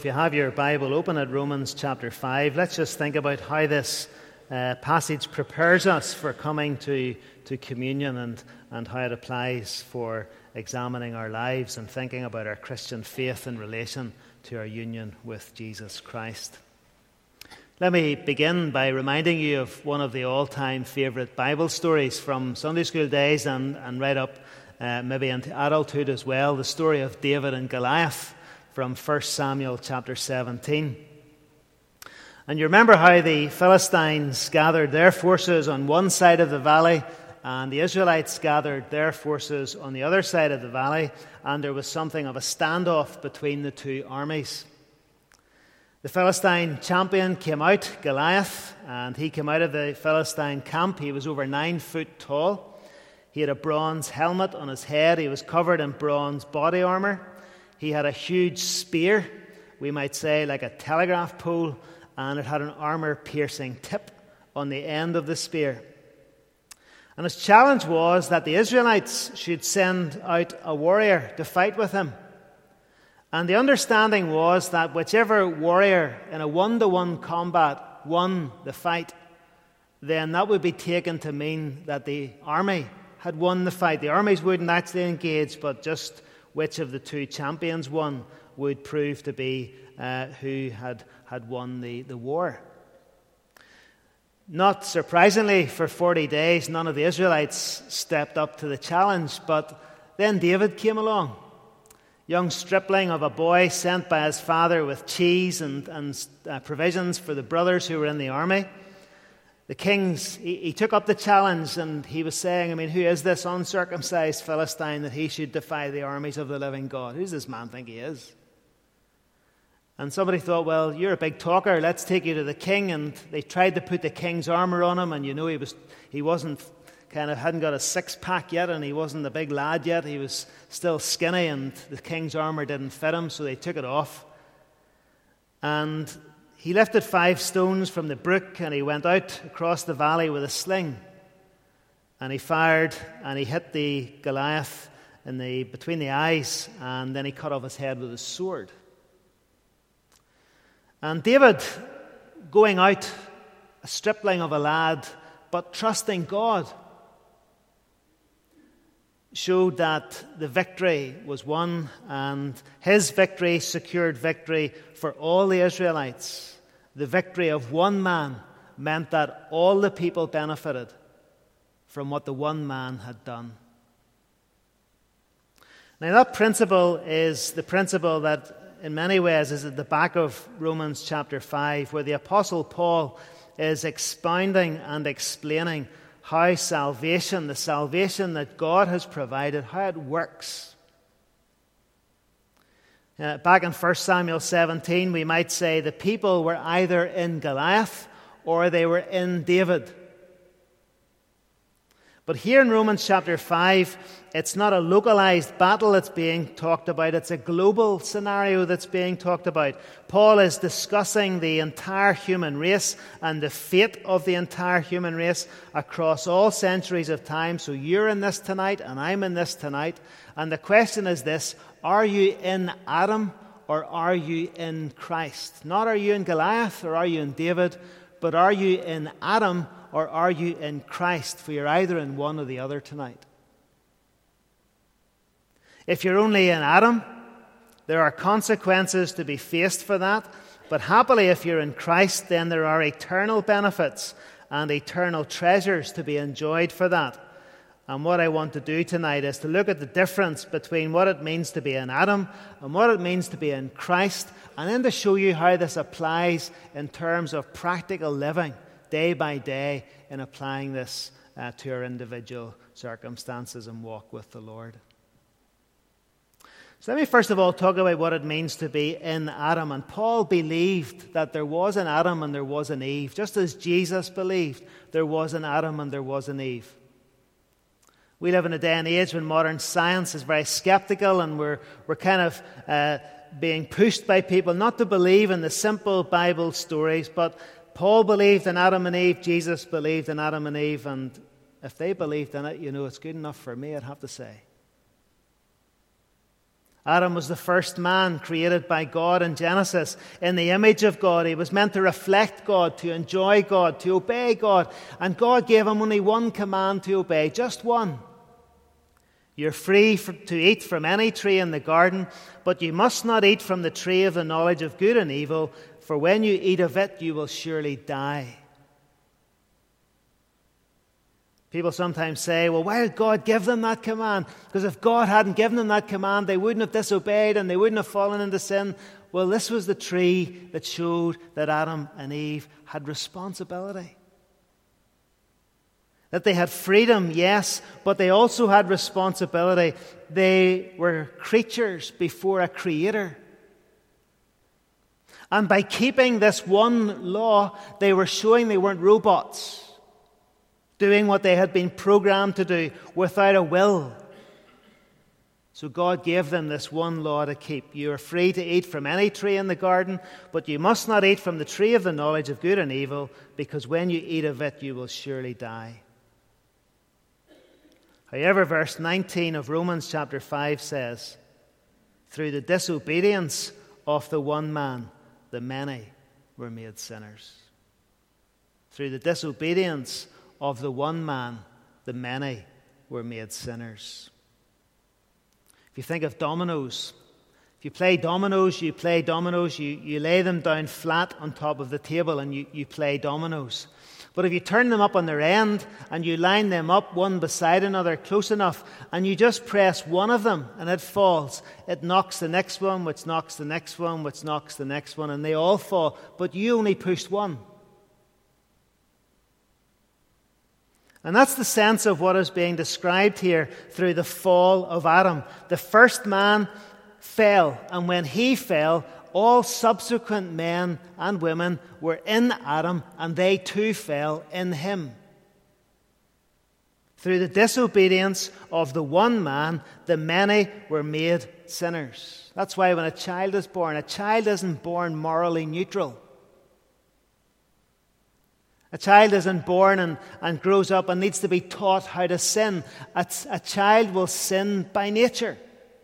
If you have your Bible open at Romans chapter 5, let's just think about how this passage prepares us for coming to communion and how it applies for examining our lives and thinking about our Christian faith in relation to our union with Jesus Christ. Let me begin by reminding you of one of the all-time favourite Bible stories from Sunday school days and right up maybe into adulthood as well, the story of David and Goliath from 1 Samuel chapter 17. And you remember how the Philistines gathered their forces on one side of the valley and the Israelites gathered their forces on the other side of the valley, and there was something of a standoff between the two armies. The Philistine champion came out, Goliath, and he came out of the Philistine camp. He was over 9 foot tall. He had a bronze helmet on his head. He was covered in bronze body armor. He had a huge spear, we might say like a telegraph pole, and it had an armor-piercing tip on the end of the spear. And his challenge was that the Israelites should send out a warrior to fight with him. And the understanding was that whichever warrior in a one-to-one combat won the fight, then that would be taken to mean that the army had won the fight. The armies wouldn't actually engage, but just which of the two champions won would prove to be who had won the war. Not surprisingly, for 40 days, none of the Israelites stepped up to the challenge, but then David came along. Young stripling of a boy sent by his father with cheese and provisions for the brothers who were in the army. The king, he took up the challenge and he was saying, who is this uncircumcised Philistine that he should defy the armies of the living God? Who does this man think he is? And somebody thought, well, you're a big talker, let's take you to the king. And they tried to put the king's armor on him, and he wasn't hadn't got a six-pack yet, and he wasn't a big lad yet. He was still skinny, and the king's armor didn't fit him, so they took it off. And he lifted 5 stones from the brook, and he went out across the valley with a sling. And he fired, and he hit the Goliath between the eyes, and then he cut off his head with his sword. And David, going out, a stripling of a lad, but trusting God, showed that the victory was won, and his victory secured victory for all the Israelites. The victory of one man meant that all the people benefited from what the one man had done. Now that principle is the principle that in many ways is at the back of Romans chapter 5, where the Apostle Paul is expounding and explaining how salvation, the salvation that God has provided, how it works. Back in 1 Samuel 17, we might say the people were either in Goliath or they were in David. But here in Romans chapter 5, it's not a localized battle that's being talked about. It's a global scenario that's being talked about. Paul is discussing the entire human race and the fate of the entire human race across all centuries of time. So you're in this tonight and I'm in this tonight. And the question is this: are you in Adam or are you in Christ? Not are you in Goliath or are you in David, but are you in Adam or are you in Christ? For you're either in one or the other tonight. If you're only in Adam, there are consequences to be faced for that. But happily, if you're in Christ, then there are eternal benefits and eternal treasures to be enjoyed for that. And what I want to do tonight is to look at the difference between what it means to be in Adam and what it means to be in Christ, and then to show you how this applies in terms of practical living, day by day, in applying this to our individual circumstances and walk with the Lord. So let me first of all talk about what it means to be in Adam. And Paul believed that there was an Adam and there was an Eve, just as Jesus believed there was an Adam and there was an Eve. We live in a day and age when modern science is very skeptical, and we're kind of being pushed by people not to believe in the simple Bible stories. But Paul believed in Adam and Eve, Jesus believed in Adam and Eve, and if they believed in it, it's good enough for me, I'd have to say. Adam was the first man created by God in Genesis in the image of God. He was meant to reflect God, to enjoy God, to obey God. And God gave him only one command to obey, just one. You're free to eat from any tree in the garden, but you must not eat from the tree of the knowledge of good and evil, for when you eat of it, you will surely die. People sometimes say, well, why did God give them that command? Because if God hadn't given them that command, they wouldn't have disobeyed and they wouldn't have fallen into sin. Well, this was the tree that showed that Adam and Eve had responsibility. That they had freedom, yes, but they also had responsibility. They were creatures before a creator. And by keeping this one law, they were showing they weren't robots, doing what they had been programmed to do without a will. So God gave them this one law to keep. You are free to eat from any tree in the garden, but you must not eat from the tree of the knowledge of good and evil, because when you eat of it, you will surely die. However, verse 19 of Romans chapter 5 says, through the disobedience of the one man, the many were made sinners. Through the disobedience of the one man, the many were made sinners. If you think of dominoes, if you play dominoes, you lay them down flat on top of the table and you play dominoes. But if you turn them up on their end and you line them up one beside another close enough and you just press one of them and it falls, it knocks the next one, which knocks the next one, which knocks the next one, and they all fall, but you only pushed one. And that's the sense of what is being described here through the fall of Adam. The first man fell, and when he fell, all subsequent men and women were in Adam, and they too fell in him. Through the disobedience of the one man, the many were made sinners. That's why when a child is born, a child isn't born morally neutral. A child isn't born and grows up and needs to be taught how to sin. A child will sin by nature.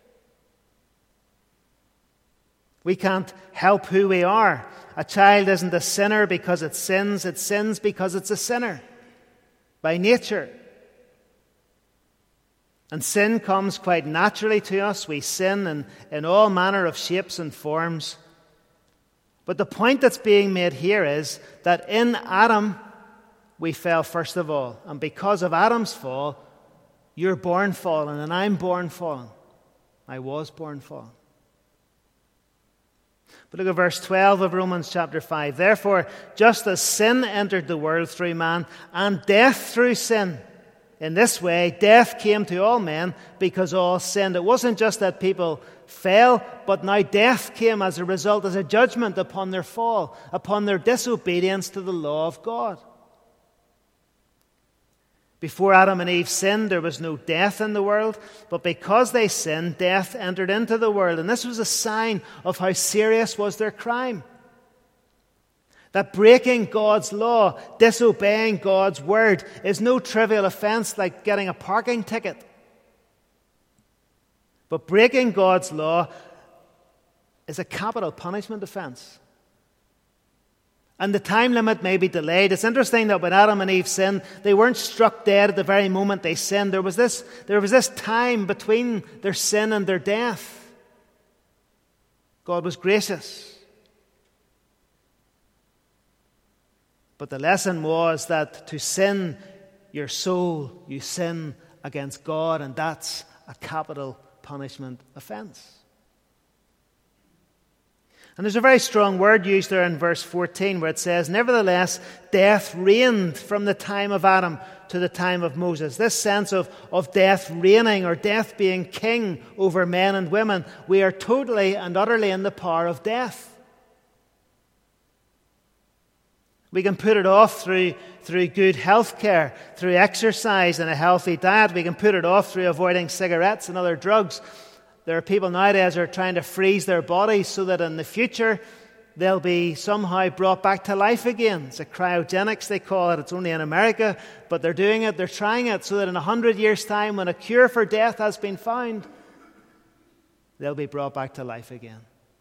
We can't help who we are. A child isn't a sinner because it sins because it's a sinner by nature. And sin comes quite naturally to us. We sin in all manner of shapes and forms. But the point that's being made here is that in Adam we fell first of all. And because of Adam's fall, you're born fallen and I'm born fallen. I was born fallen. But look at verse 12 of Romans chapter 5. Therefore, just as sin entered the world through man, and death through sin, in this way death came to all men because all sinned. It wasn't just that people fell, but now death came as a result, as a judgment upon their fall, upon their disobedience to the law of God. Before Adam and Eve sinned, there was no death in the world, but because they sinned, death entered into the world. And this was a sign of how serious was their crime. That breaking God's law, disobeying God's word, is no trivial offense like getting a parking ticket. But breaking God's law is a capital punishment offense. And the time limit may be delayed. It's interesting that when Adam and Eve sinned, they weren't struck dead at the very moment they sinned. There was this time between their sin and their death. God was gracious. But the lesson was that to sin your soul, you sin against God, and that's a capital punishment offense. And there's a very strong word used there in verse 14 where it says, nevertheless, death reigned from the time of Adam to the time of Moses. This sense of death reigning or death being king over men and women, we are totally and utterly in the power of death. We can put it off through good health care, through exercise and a healthy diet. We can put it off through avoiding cigarettes and other drugs. There are people nowadays who are trying to freeze their bodies so that in the future they'll be somehow brought back to life again. It's a cryogenics, they call it. It's only in America, but they're doing it, they're trying it so that in 100 years' time, when a cure for death has been found, they'll be brought back to life again.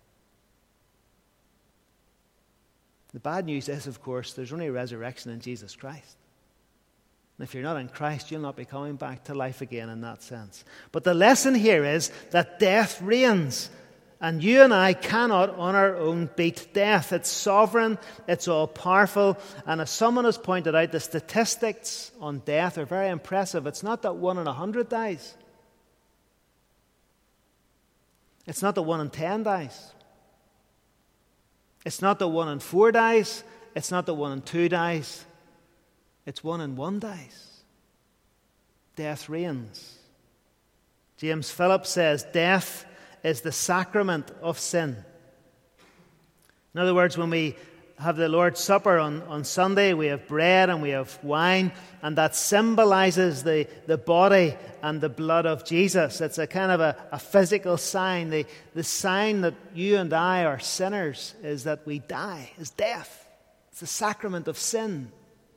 The bad news is, of course, there's only resurrection in Jesus Christ. And if you're not in Christ, you'll not be coming back to life again in that sense. But the lesson here is that death reigns. And you and I cannot on our own beat death. It's sovereign, it's all-powerful. And as someone has pointed out, the statistics on death are very impressive. It's not that 1 in 100 dies. It's not that 1 in 10 dies. It's not that 1 in 4 dies. It's not that 1 in 2 dies. It's 1 in 1 dies. Death reigns. James Phillips says, death is the sacrament of sin. In other words, when we have the Lord's Supper on Sunday, we have bread and we have wine, and that symbolizes the body and the blood of Jesus. It's a kind of a physical sign. The sign that you and I are sinners is that we die, is death. It's the sacrament of sin.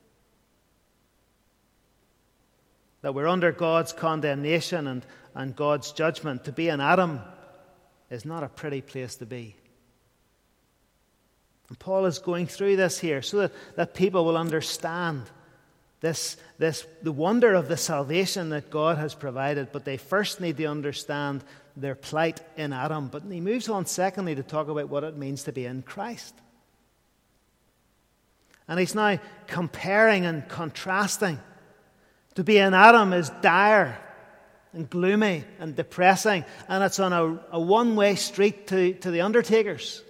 That we're under God's condemnation and God's judgment. To be an Adam is not a pretty place to be. And Paul is going through this here so that people will understand the wonder of the salvation that God has provided. But they first need to understand their plight in Adam. But he moves on secondly to talk about what it means to be in Christ. And he's now comparing and contrasting. To be in Adam is dire and gloomy and depressing, and it's on a one-way street to the undertakers.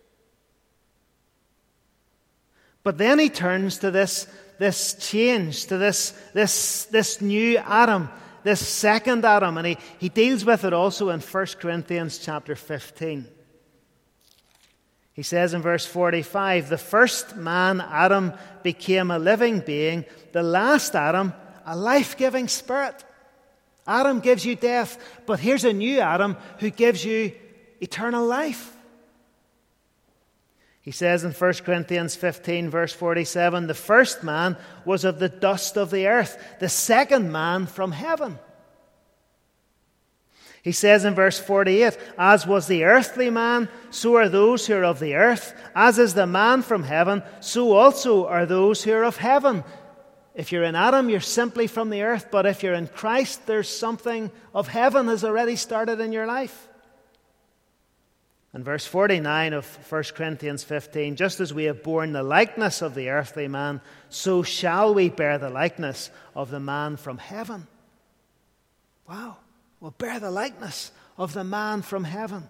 But then he turns to this change, to this new Adam, this second Adam, and he deals with it also in 1 Corinthians chapter 15. He says in verse 45, the first man, Adam, became a living being. The last Adam, a life-giving spirit. Adam gives you death, but here's a new Adam who gives you eternal life. He says in 1 Corinthians 15, verse 47, the first man was of the dust of the earth, the second man from heaven. He says in verse 48, as was the earthly man, so are those who are of the earth. As is the man from heaven, so also are those who are of heaven. If you're in Adam, you're simply from the earth. But if you're in Christ, there's something of heaven has already started in your life. And verse 49 of 1 Corinthians 15, just as we have borne the likeness of the earthly man, so shall we bear the likeness of the man from heaven. Wow. We'll bear the likeness of the man from heaven.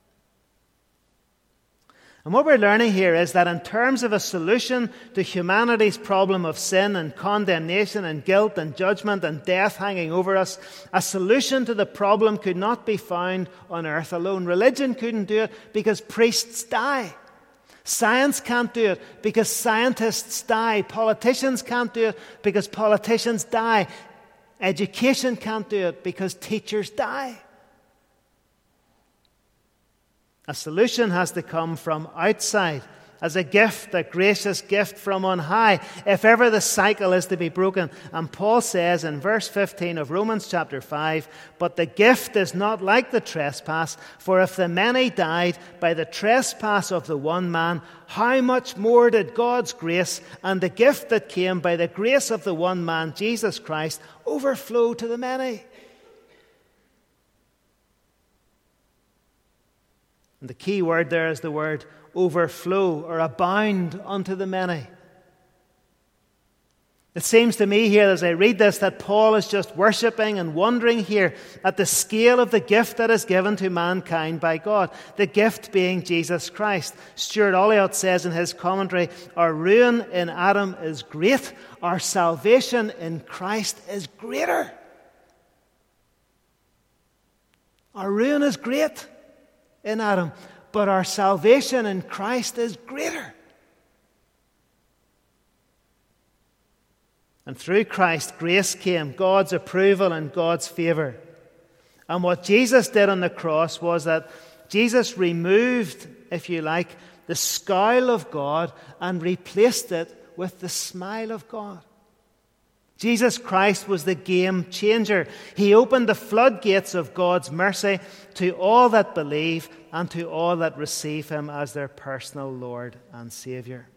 And what we're learning here is that in terms of a solution to humanity's problem of sin and condemnation and guilt and judgment and death hanging over us, a solution to the problem could not be found on earth alone. Religion couldn't do it because priests die. Science can't do it because scientists die. Politicians can't do it because politicians die. Education can't do it because teachers die. A solution has to come from outside as a gift, a gracious gift from on high, if ever the cycle is to be broken. And Paul says in verse 15 of Romans chapter 5, but the gift is not like the trespass, for if the many died by the trespass of the one man, how much more did God's grace and the gift that came by the grace of the one man, Jesus Christ, overflow to the many? And the key word there is the word overflow or abound unto the many. It seems to me here as I read this that Paul is just worshipping and wondering here at the scale of the gift that is given to mankind by God. The gift being Jesus Christ. Stuart Olliott says in his commentary, our ruin in Adam is great. Our salvation in Christ is greater. Our ruin is great in Adam, but our salvation in Christ is greater. And through Christ, grace came, God's approval and God's favor. And what Jesus did on the cross was that Jesus removed, if you like, the scowl of God and replaced it with the smile of God. Jesus Christ was the game changer. He opened the floodgates of God's mercy to all that believe and to all that receive him as their personal Lord and Saviour.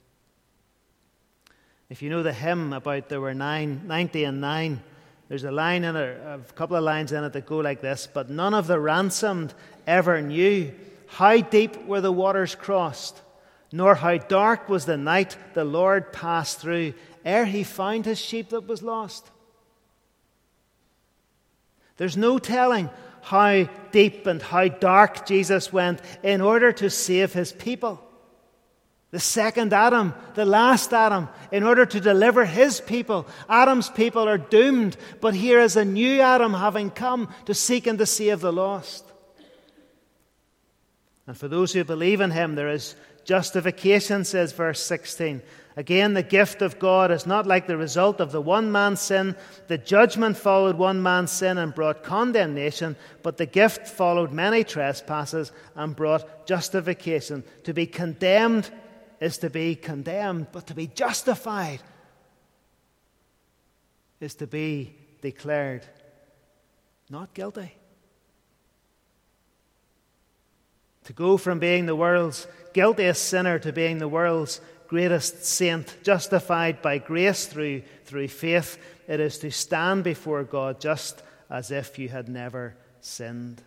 If you know the hymn about there were 90 and 9, there's a line in it, a couple of lines in it that go like this: but none of the ransomed ever knew how deep were the waters crossed, nor how dark was the night the Lord passed through, ere he found his sheep that was lost. There's no telling how deep and how dark Jesus went in order to save his people. The second Adam, the last Adam, in order to deliver his people. Adam's people are doomed, but here is a new Adam having come to seek and to save the lost. And for those who believe in him, there is justification, says verse 16. Again, the gift of God is not like the result of the one man's sin. The judgment followed one man's sin and brought condemnation, but the gift followed many trespasses and brought justification. To be condemned is to be condemned, but to be justified is to be declared not guilty. To go from being the world's guiltiest sinner to being the world's greatest saint, justified by grace through faith, it is to stand before God just as if you had never sinned.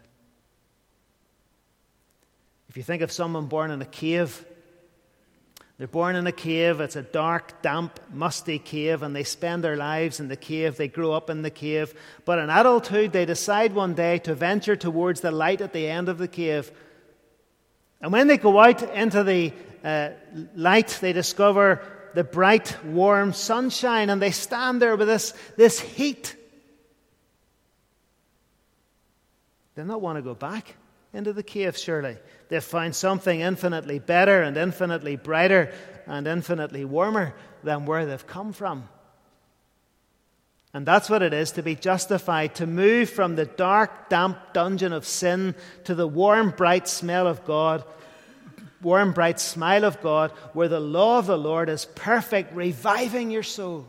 If you think of someone born in a cave, they're born in a cave. It's a dark, damp, musty cave, and they spend their lives in the cave. They grow up in the cave. But in adulthood, they decide one day to venture towards the light at the end of the cave. And when they go out into the light, they discover the bright, warm sunshine, and they stand there with this heat. They'll not want to go back into the cave, surely. They've found something infinitely better and infinitely brighter and infinitely warmer than where they've come from. And that's what it is to be justified, to move from the dark, damp dungeon of sin to the warm, bright smell of God, warm, bright smile of God, where the law of the Lord is perfect, reviving your soul.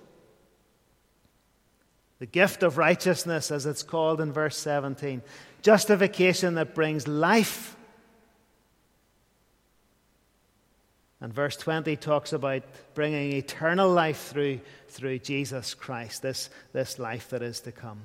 The gift of righteousness, as it's called in verse 17. Justification that brings life. And verse 20 talks about bringing eternal life through Jesus Christ, this life that is to come.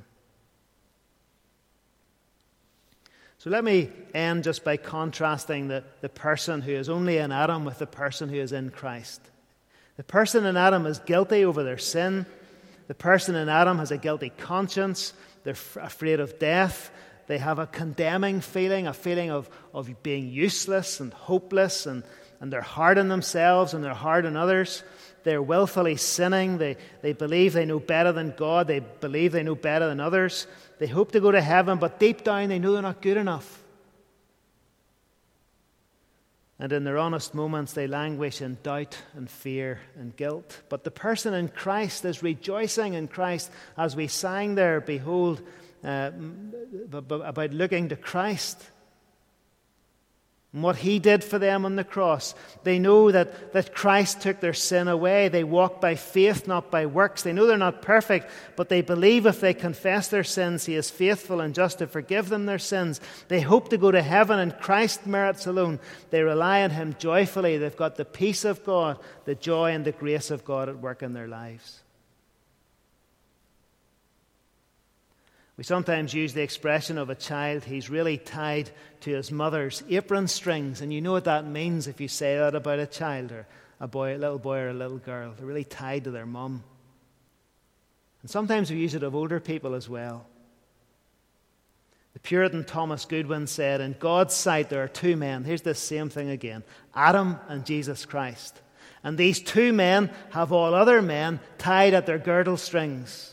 So let me end just by contrasting the person who is only in Adam with the person who is in Christ. The person in Adam is guilty over their sin. The person in Adam has a guilty conscience. They're afraid of death. They have a condemning feeling, a feeling of being useless and hopeless, and they're hard on themselves and they're hard on others. They're willfully sinning. They believe they know better than God. They believe they know better than others. They hope to go to heaven, but deep down they know they're not good enough. And in their honest moments, they languish in doubt and fear and guilt. But the person in Christ is rejoicing in Christ, as we sang there, behold, about looking to Christ and what he did for them on the cross. They know that Christ took their sin away. They walk by faith, not by works. They know they're not perfect, but they believe if they confess their sins, he is faithful and just to forgive them their sins. They hope to go to heaven in Christ's merits alone. They rely on him joyfully. They've got the peace of God, the joy and the grace of God at work in their lives. We sometimes use the expression of a child, he's really tied to his mother's apron strings. And you know what that means if you say that about a child, or a little boy or a little girl. They're really tied to their mum. And sometimes we use it of older people as well. The Puritan Thomas Goodwin said, in God's sight there are two men. Here's this same thing again. Adam and Jesus Christ. And these two men have all other men tied at their girdle strings.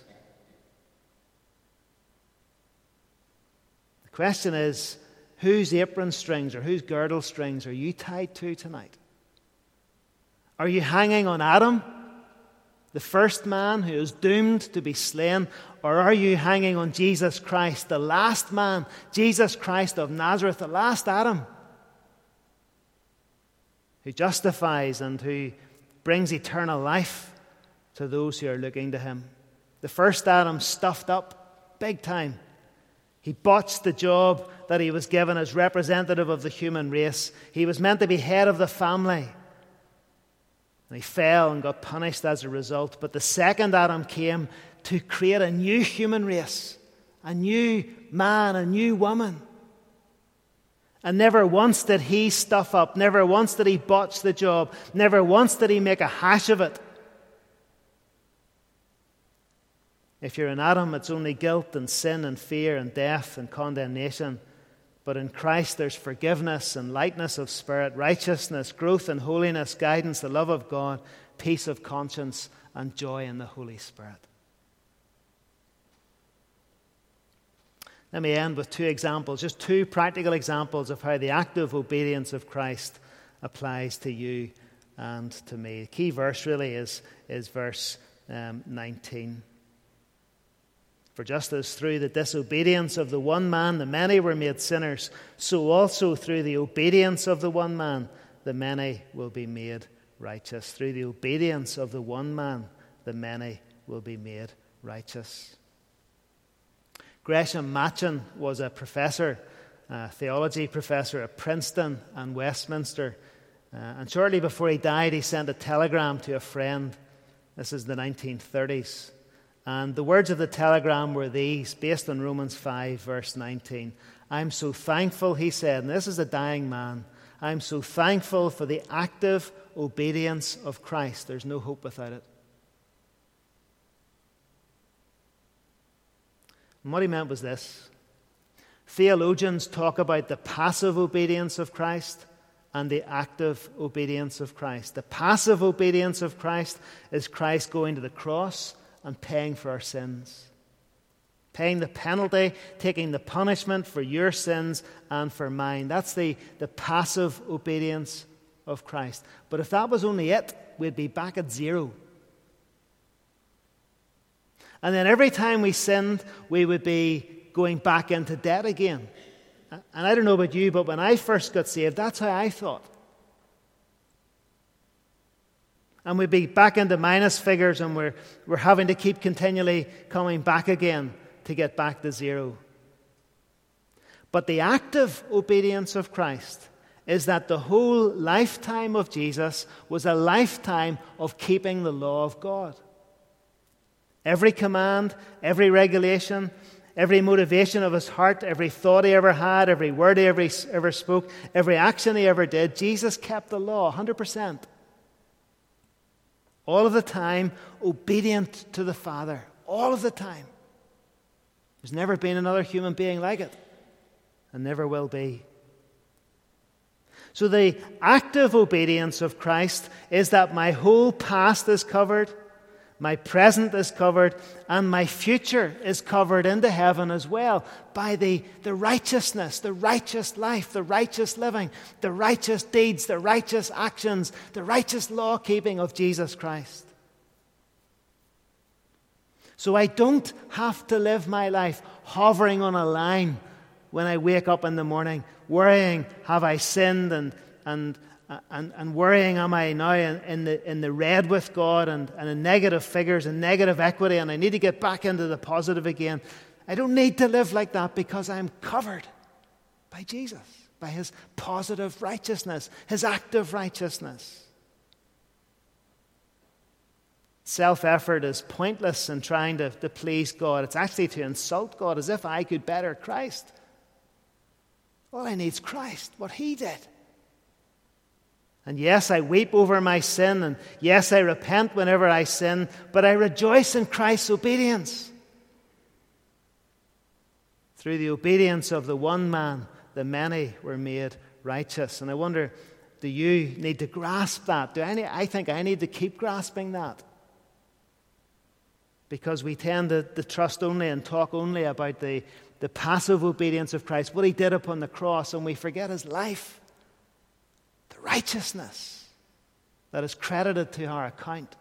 The question is, whose apron strings or whose girdle strings are you tied to tonight? Are you hanging on Adam, the first man who is doomed to be slain, or are you hanging on Jesus Christ, the last man, Jesus Christ of Nazareth, the last Adam, who justifies and who brings eternal life to those who are looking to him? The first Adam stuffed up big time. He botched the job that he was given as representative of the human race. He was meant to be head of the family. And he fell and got punished as a result. But the second Adam came to create a new human race, a new man, a new woman. And never once did he stuff up. Never once did he botch the job. Never once did he make a hash of it. If you're in Adam, it's only guilt and sin and fear and death and condemnation. But in Christ, there's forgiveness and lightness of spirit, righteousness, growth in holiness, guidance, the love of God, peace of conscience, and joy in the Holy Spirit. Let me end with two examples, just two practical examples of how the active obedience of Christ applies to you and to me. The key verse really is verse 19. For just as through the disobedience of the one man the many were made sinners, so also through the obedience of the one man the many will be made righteous. Through the obedience of the one man the many will be made righteous. Gresham Machen was a professor, a theology professor at Princeton and Westminster. And shortly before he died, he sent a telegram to a friend. This is the 1930s. And the words of the telegram were these, based on Romans 5, verse 19. I'm so thankful, he said, and this is a dying man, I'm so thankful for the active obedience of Christ. There's no hope without it. And what he meant was this. Theologians talk about the passive obedience of Christ and the active obedience of Christ. The passive obedience of Christ is Christ going to the cross and paying for our sins. Paying the penalty, taking the punishment for your sins and for mine. That's the passive obedience of Christ. But if that was only it, we'd be back at zero. And then every time we sinned, we would be going back into debt again. And I don't know about you, but when I first got saved, that's how I thought. And we'd be back into minus figures, and we're having to keep continually coming back again to get back to zero. But the active obedience of Christ is that the whole lifetime of Jesus was a lifetime of keeping the law of God. Every command, every regulation, every motivation of his heart, every thought he ever had, every word he ever spoke, every action he ever did, Jesus kept the law 100%. All of the time, obedient to the Father. All of the time. There's never been another human being like it. And never will be. So the active obedience of Christ is that my whole past is covered, my present is covered, and my future is covered into heaven as well by the righteousness, the righteous life, the righteous living, the righteous deeds, the righteous actions, the righteous law-keeping of Jesus Christ. So I don't have to live my life hovering on a line when I wake up in the morning, worrying, have I sinned, and worrying, am I now in the red with God and in negative figures and negative equity, and I need to get back into the positive again. I don't need to live like that because I'm covered by Jesus, by his positive righteousness, his active righteousness. Self-effort is pointless in trying to please God. It's actually to insult God, as if I could better Christ. All I need is Christ, what he did. And yes, I weep over my sin, and yes, I repent whenever I sin, but I rejoice in Christ's obedience. Through the obedience of the one man, the many were made righteous. And I wonder, do you need to grasp that? I think I need to keep grasping that. Because we tend to trust only and talk only about the passive obedience of Christ, what he did upon the cross, and we forget his life. Righteousness that is credited to our account.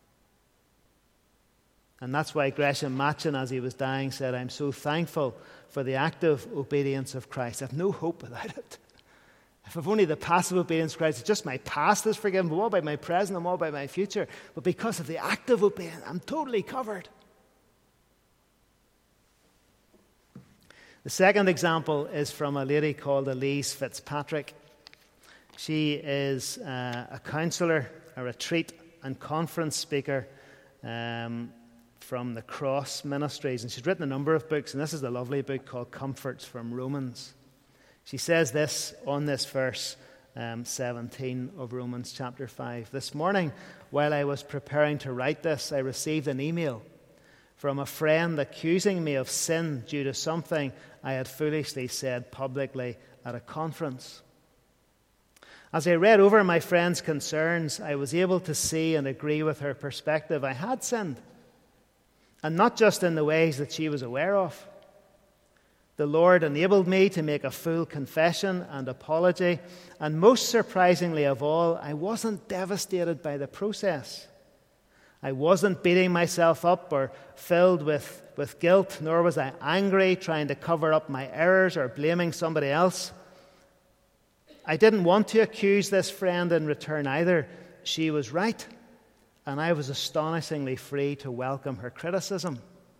And that's why Gresham Machen, as he was dying, said, I'm so thankful for the active obedience of Christ. I have no hope without it. If I've only the passive obedience of Christ, it's just my past is forgiven, but what about my present and what about my future? But because of the active obedience, I'm totally covered. The second example is from a lady called Elise Fitzpatrick. She is a counsellor, a retreat and conference speaker from the Cross Ministries. And she's written a number of books, and this is the lovely book called Comforts from Romans. She says this on this verse 17 of Romans chapter 5. This morning, while I was preparing to write this, I received an email from a friend accusing me of sin due to something I had foolishly said publicly at a conference. As I read over my friend's concerns, I was able to see and agree with her perspective. I had sinned, and not just in the ways that she was aware of. The Lord enabled me to make a full confession and apology, and most surprisingly of all, I wasn't devastated by the process. I wasn't beating myself up or filled with guilt, nor was I angry, trying to cover up my errors or blaming somebody else. I didn't want to accuse this friend in return either. She was right, and I was astonishingly free to welcome her criticism.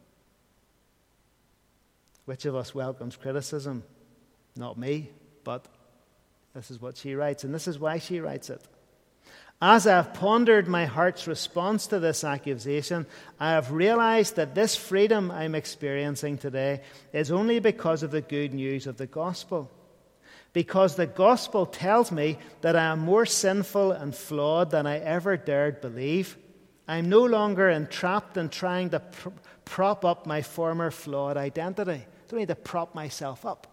Which of us welcomes criticism? Not me, but this is what she writes, and this is why she writes it. As I have pondered my heart's response to this accusation, I have realized that this freedom I'm experiencing today is only because of the good news of the gospel. Because the gospel tells me that I am more sinful and flawed than I ever dared believe. I'm no longer entrapped in trying to prop up my former flawed identity. I don't need to prop myself up.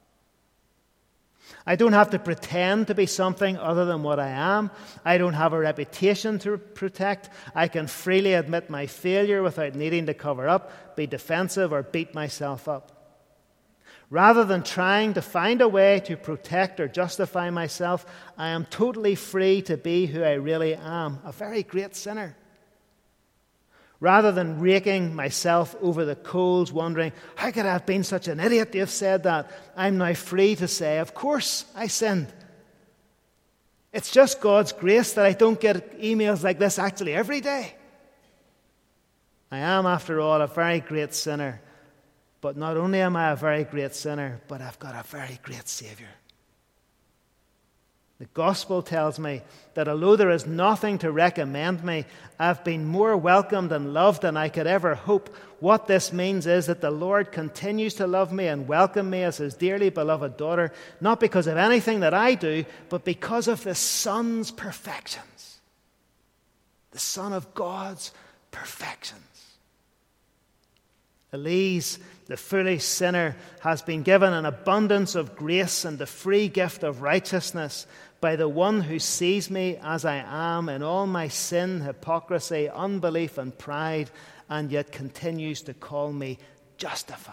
I don't have to pretend to be something other than what I am. I don't have a reputation to protect. I can freely admit my failure without needing to cover up, be defensive, or beat myself up. Rather than trying to find a way to protect or justify myself, I am totally free to be who I really am, a very great sinner. Rather than raking myself over the coals, wondering, how could I have been such an idiot to have said that? I'm now free to say, of course I sinned. It's just God's grace that I don't get emails like this actually every day. I am, after all, a very great sinner. But not only am I a very great sinner, but I've got a very great Savior. The gospel tells me that although there is nothing to recommend me, I've been more welcomed and loved than I could ever hope. What this means is that the Lord continues to love me and welcome me as His dearly beloved daughter, not because of anything that I do, but because of the Son's perfections. The Son of God's perfections. Elise, the foolish sinner, has been given an abundance of grace and the free gift of righteousness by the one who sees me as I am in all my sin, hypocrisy, unbelief, and pride, and yet continues to call me justified.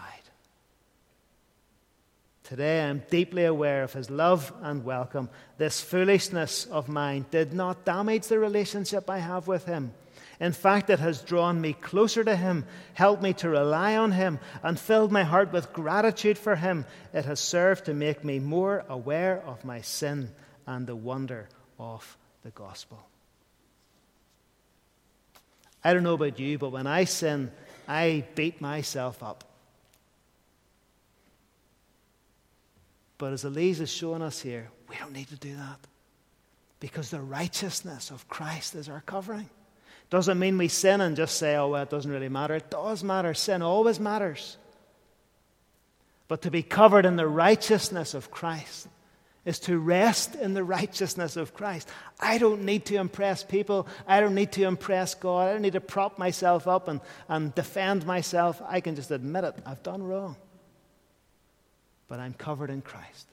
Today I am deeply aware of His love and welcome. This foolishness of mine did not damage the relationship I have with Him. In fact, it has drawn me closer to Him, helped me to rely on Him, and filled my heart with gratitude for Him. It has served to make me more aware of my sin and the wonder of the gospel. I don't know about you, but when I sin, I beat myself up. But as Elise is showing us here, we don't need to do that, because the righteousness of Christ is our covering. Doesn't mean we sin and just say, oh, well, it doesn't really matter. It does matter. Sin always matters. But to be covered in the righteousness of Christ is to rest in the righteousness of Christ. I don't need to impress people. I don't need to impress God. I don't need to prop myself up and defend myself. I can just admit it. I've done wrong. But I'm covered in Christ.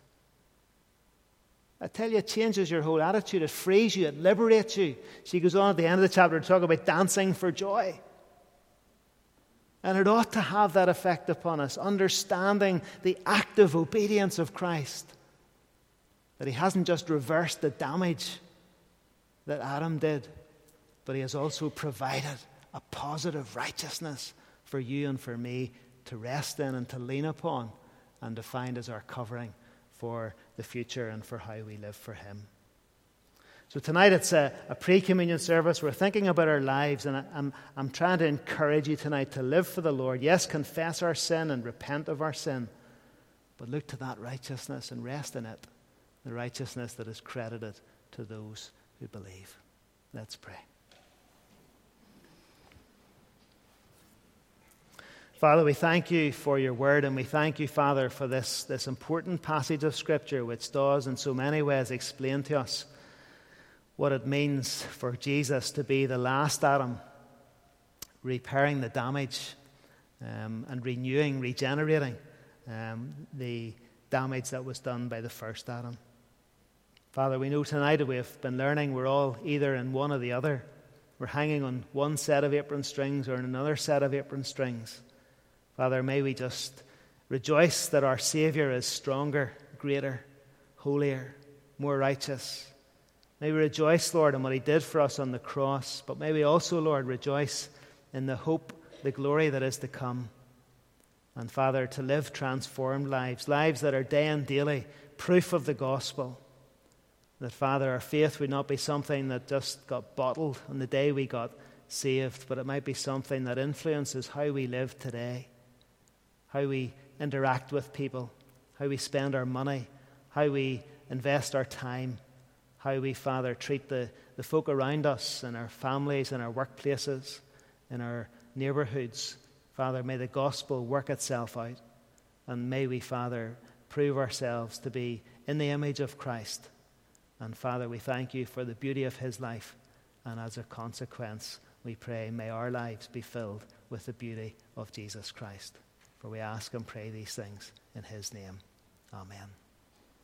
I tell you, it changes your whole attitude. It frees you. It liberates you. She goes on at the end of the chapter to talk about dancing for joy. And it ought to have that effect upon us, understanding the active obedience of Christ. That He hasn't just reversed the damage that Adam did, but He has also provided a positive righteousness for you and for me to rest in and to lean upon and to find as our covering for the future and for how we live for Him. So tonight it's a pre-communion service. We're thinking about our lives, and I'm trying to encourage you tonight to live for the Lord. Yes, confess our sin and repent of our sin, but look to that righteousness and rest in it, the righteousness that is credited to those who believe. Let's pray. Father, we thank you for your word, and we thank you, Father, for this important passage of Scripture which does in so many ways explain to us what it means for Jesus to be the last Adam, repairing the damage and renewing, regenerating the damage that was done by the first Adam. Father, we know tonight that we have been learning we're all either in one or the other. We're hanging on one set of apron strings or in another set of apron strings. Father, may we just rejoice that our Saviour is stronger, greater, holier, more righteous. May we rejoice, Lord, in what he did for us on the cross, but may we also, Lord, rejoice in the hope, the glory that is to come. And Father, to live transformed lives, lives that are day and daily proof of the gospel. That, Father, our faith would not be something that just got bottled on the day we got saved, but it might be something that influences how we live today, how we interact with people, how we spend our money, how we invest our time, how we, Father, treat the folk around us in our families, in our workplaces, in our neighbourhoods. Father, may the gospel work itself out, and may we, Father, prove ourselves to be in the image of Christ. And Father, we thank you for the beauty of his life, and as a consequence, we pray, may our lives be filled with the beauty of Jesus Christ. For we ask and pray these things in his name. Amen.